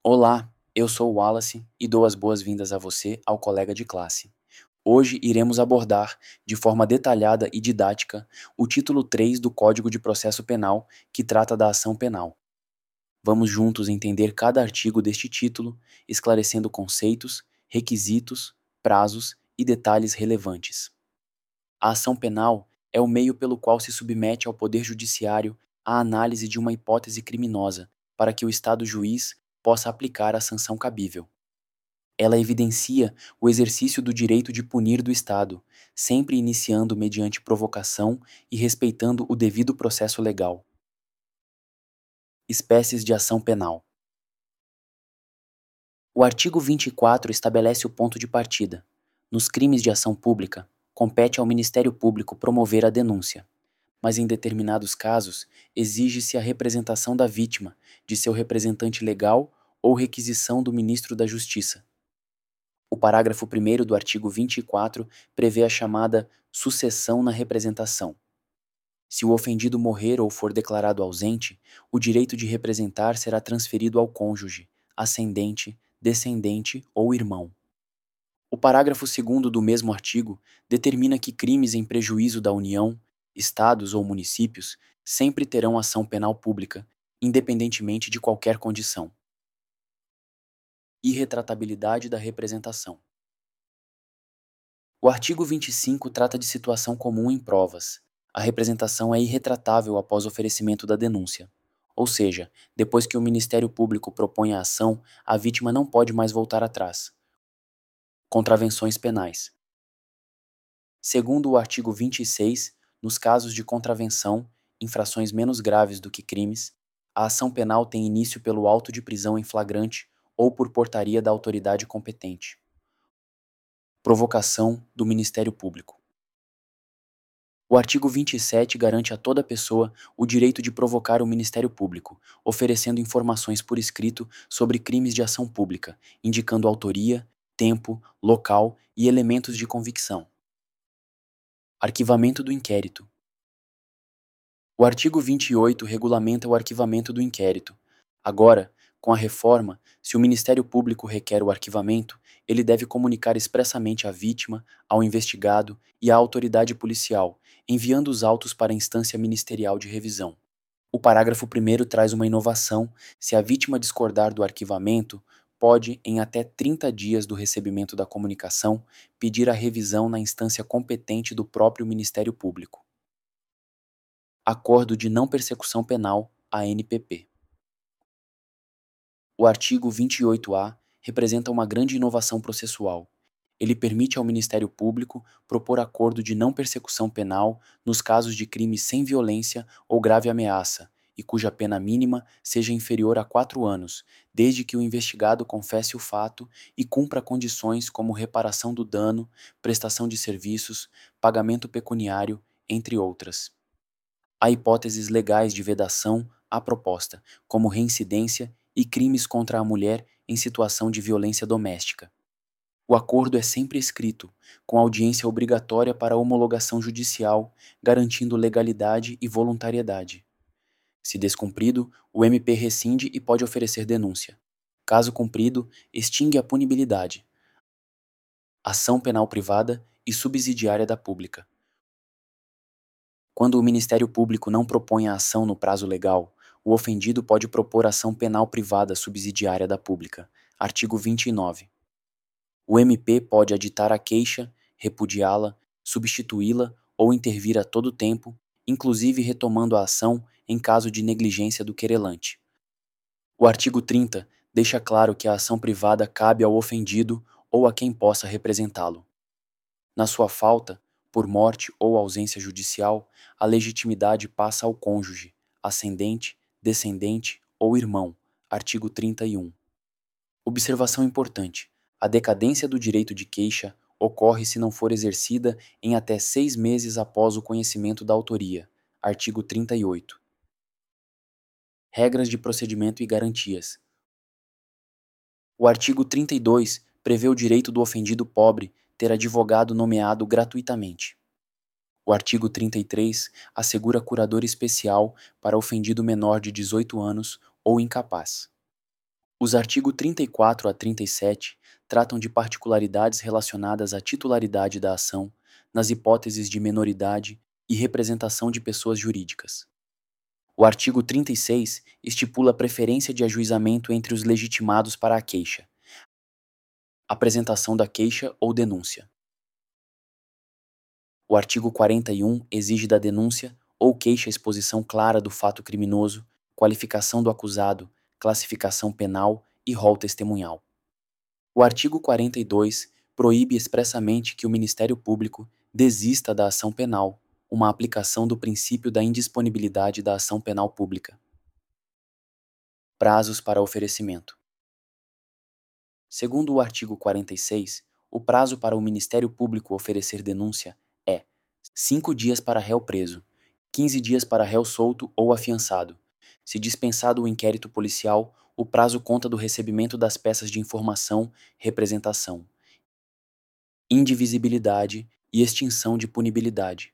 Olá, eu sou o Wallace e dou as boas-vindas a você, ao colega de classe. Hoje iremos abordar, de forma detalhada e didática, o título 3 do Código de Processo Penal, que trata da ação penal. Vamos juntos entender cada artigo deste título, esclarecendo conceitos, requisitos, prazos e detalhes relevantes. A ação penal é o meio pelo qual se submete ao Poder Judiciário a análise de uma hipótese criminosa, para que o Estado juiz possa aplicar a sanção cabível. Ela evidencia o exercício do direito de punir do Estado, sempre iniciando mediante provocação e respeitando o devido processo legal. Espécies de ação penal. O artigo 24 estabelece o ponto de partida. Nos crimes de ação pública, compete ao Ministério Público promover a denúncia, mas em determinados casos, exige-se a representação da vítima, de seu representante legal ou requisição do Ministro da Justiça. O parágrafo 1º do artigo 24 prevê a chamada sucessão na representação. Se o ofendido morrer ou for declarado ausente, o direito de representar será transferido ao cônjuge, ascendente, descendente ou irmão. O parágrafo 2º do mesmo artigo determina que crimes em prejuízo da União, estados ou municípios sempre terão ação penal pública, independentemente de qualquer condição. Irretratabilidade da representação. O artigo 25 trata de situação comum em provas. A representação é irretratável após oferecimento da denúncia. Ou seja, depois que o Ministério Público propõe a ação, a vítima não pode mais voltar atrás. Contravenções penais. Segundo o artigo 26, nos casos de contravenção, infrações menos graves do que crimes, a ação penal tem início pelo auto de prisão em flagrante ou por portaria da autoridade competente. Provocação do Ministério Público. O artigo 27 garante a toda pessoa o direito de provocar o Ministério Público, oferecendo informações por escrito sobre crimes de ação pública, indicando autoria, tempo, local e elementos de convicção. Arquivamento do inquérito. O artigo 28 regulamenta o arquivamento do inquérito. Agora, com a reforma, se o Ministério Público requer o arquivamento, ele deve comunicar expressamente à vítima, ao investigado e à autoridade policial, enviando os autos para a instância ministerial de revisão. O parágrafo 1º traz uma inovação: se a vítima discordar do arquivamento, pode, em até 30 dias do recebimento da comunicação, pedir a revisão na instância competente do próprio Ministério Público. Acordo de Não Persecução Penal, ANPP. O artigo 28-A representa uma grande inovação processual. Ele permite ao Ministério Público propor acordo de não persecução penal nos casos de crimes sem violência ou grave ameaça, e cuja pena mínima seja inferior a 4 anos, desde que o investigado confesse o fato e cumpra condições como reparação do dano, prestação de serviços, pagamento pecuniário, entre outras. Há hipóteses legais de vedação à proposta, como reincidência e crimes contra a mulher em situação de violência doméstica. O acordo é sempre escrito, com audiência obrigatória para homologação judicial, garantindo legalidade e voluntariedade. Se descumprido, o MP rescinde e pode oferecer denúncia. Caso cumprido, extingue a punibilidade. Ação penal privada e subsidiária da pública. Quando o Ministério Público não propõe a ação no prazo legal, o ofendido pode propor ação penal privada subsidiária da pública. Artigo 29. O MP pode aditar a queixa, repudiá-la, substituí-la ou intervir a todo tempo, inclusive retomando a ação em caso de negligência do querelante. O artigo 30 deixa claro que a ação privada cabe ao ofendido ou a quem possa representá-lo. Na sua falta, por morte ou ausência judicial, a legitimidade passa ao cônjuge, ascendente, descendente ou irmão. Artigo 31. Observação importante: a decadência do direito de queixa ocorre se não for exercida em até 6 meses após o conhecimento da autoria. Artigo 38. Regras de procedimento e garantias. O artigo 32 prevê o direito do ofendido pobre ter advogado nomeado gratuitamente. O artigo 33 assegura curador especial para ofendido menor de 18 anos ou incapaz. Os artigos 34 a 37 tratam de particularidades relacionadas à titularidade da ação, nas hipóteses de menoridade e representação de pessoas jurídicas. O artigo 36 estipula a preferência de ajuizamento entre os legitimados para a queixa, apresentação da queixa ou denúncia. O artigo 41 exige da denúncia ou queixa exposição clara do fato criminoso, qualificação do acusado, classificação penal e rol testemunhal. O artigo 42 proíbe expressamente que o Ministério Público desista da ação penal, uma aplicação do princípio da indisponibilidade da ação penal pública. Prazos para oferecimento. Segundo o artigo 46, o prazo para o Ministério Público oferecer denúncia é 5 dias para réu preso, 15 dias para réu solto ou afiançado. Se dispensado o inquérito policial, o prazo conta do recebimento das peças de informação, representação, indivisibilidade e extinção de punibilidade.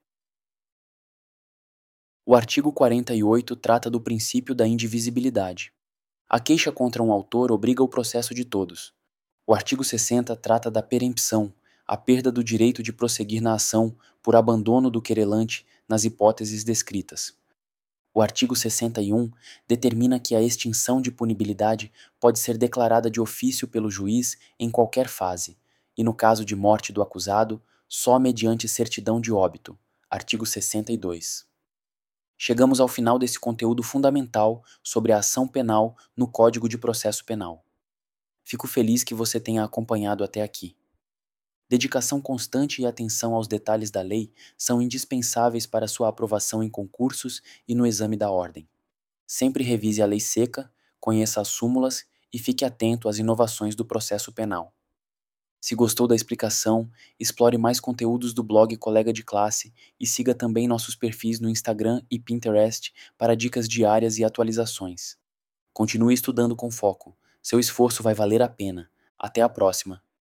O artigo 48 trata do princípio da indivisibilidade. A queixa contra um autor obriga o processo de todos. O artigo 60 trata da perempção, a perda do direito de prosseguir na ação por abandono do querelante nas hipóteses descritas. O artigo 61 determina que a extinção de punibilidade pode ser declarada de ofício pelo juiz em qualquer fase, e no caso de morte do acusado, só mediante certidão de óbito. Artigo 62. Chegamos ao final desse conteúdo fundamental sobre a ação penal no Código de Processo Penal. Fico feliz que você tenha acompanhado até aqui. Dedicação constante e atenção aos detalhes da lei são indispensáveis para sua aprovação em concursos e no exame da ordem. Sempre revise a lei seca, conheça as súmulas e fique atento às inovações do processo penal. Se gostou da explicação, explore mais conteúdos do blog Colega de Classe e siga também nossos perfis no Instagram e Pinterest para dicas diárias e atualizações. Continue estudando com foco. Seu esforço vai valer a pena. Até a próxima!